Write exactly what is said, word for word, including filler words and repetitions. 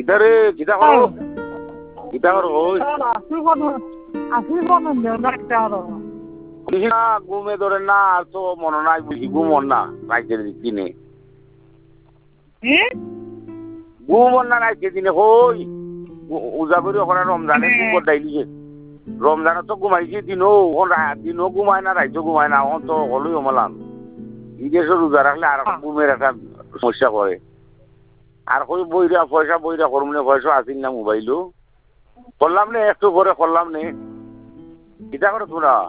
কিতারে কিতা করো কিতা করো ওই না ঘুমে ধরে না আর তো মনে নাই বুঝি ঘুমন না রাইতের দিনে ঘুমন না রাইতের দিনে হই উজা করি ওখানে রমজানে ঘুম দাইলিছে রমজানে তো ঘুমাইছি দিনও দিনও ঘুমায় না রাইতেও ঘুমায় না এখন তো হলোই অমলাম ঈদের রোজা রাখলে আর ঘুমের একটা সমস্যা করে আর কই বইরা পয়সা বইরা করুম না পয়সা আসিল না মোবাইলও করলাম নে একটু করে করলাম নে কিতা করো তোরা